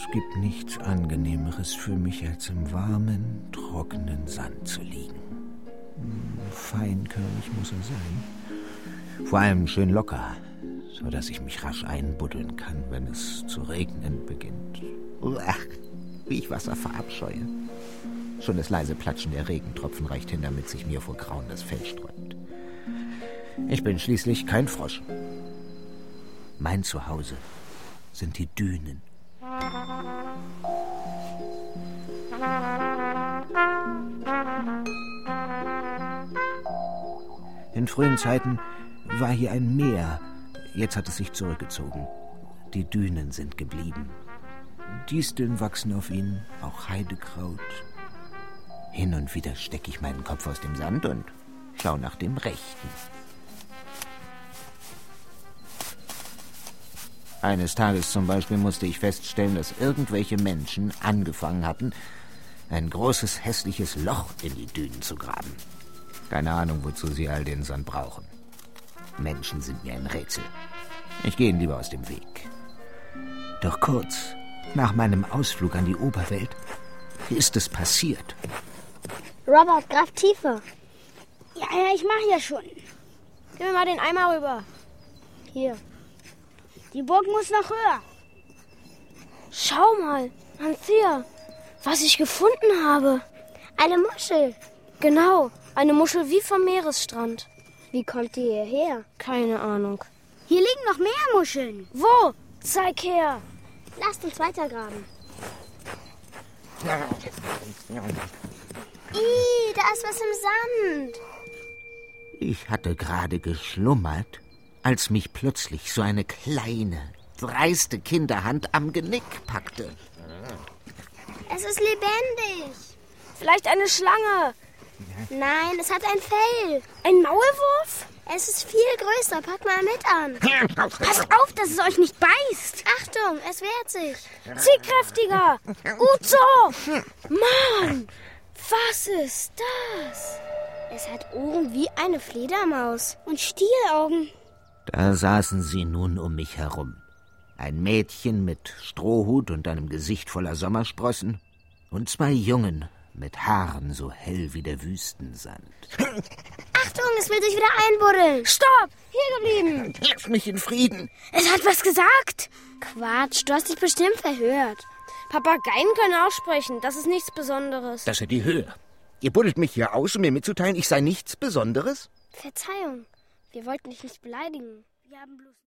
gibt nichts Angenehmeres für mich, als im warmen, trockenen Sand zu liegen. Feinkörnig muss er sein. Vor allem schön locker, so dass ich mich rasch einbuddeln kann, wenn es zu regnen beginnt. Uah, wie ich Wasser verabscheue. Schon das leise Platschen der Regentropfen reicht hin, damit sich mir vor Grauen das Fell sträubt. Ich bin schließlich kein Frosch. Mein Zuhause sind die Dünen. In frühen Zeiten war hier ein Meer. Jetzt hat es sich zurückgezogen. Die Dünen sind geblieben. Disteln wachsen auf ihnen, auch Heidekraut. Hin und wieder stecke ich meinen Kopf aus dem Sand und schaue nach dem Rechten. Eines Tages zum Beispiel musste ich feststellen, dass irgendwelche Menschen angefangen hatten, ein großes, hässliches Loch in die Dünen zu graben. Keine Ahnung, wozu sie all den Sand brauchen. Menschen sind mir ein Rätsel. Ich gehe ihnen lieber aus dem Weg. Doch kurz nach meinem Ausflug an die Oberwelt ist es passiert. Robert, greif tiefer. Ja, ich mach ja schon. Gib mir mal den Eimer rüber. Hier. Die Burg muss noch höher. Schau mal, Anthea, was ich gefunden habe. Eine Muschel. Genau, eine Muschel wie vom Meeresstrand. Wie kommt die hierher? Keine Ahnung. Hier liegen noch mehr Muscheln. Wo? Zeig her. Lasst uns weitergraben. Da ist was im Sand. Ich hatte gerade geschlummert, als mich plötzlich so eine kleine, dreiste Kinderhand am Genick packte. Es ist lebendig. Vielleicht eine Schlange. Nein, es hat ein Fell. Ein Maulwurf? Es ist viel größer. Pack mal mit an. Passt auf, dass es euch nicht beißt. Achtung, es wehrt sich. Zieh kräftiger. Gut so. Mann, was ist das? Es hat Ohren wie eine Fledermaus. Und Stielaugen. Da saßen sie nun um mich herum. Ein Mädchen mit Strohhut und einem Gesicht voller Sommersprossen und zwei Jungen mit Haaren so hell wie der Wüstensand. Achtung, es will sich wieder einbuddeln. Stopp, hier geblieben. Lass mich in Frieden. Es hat was gesagt. Quatsch, du hast dich bestimmt verhört. Papageien können auch sprechen, das ist nichts Besonderes. Das ist die Höhe. Ihr buddelt mich hier aus, um mir mitzuteilen, ich sei nichts Besonderes? Verzeihung, wir wollten dich nicht beleidigen. Wir haben bloß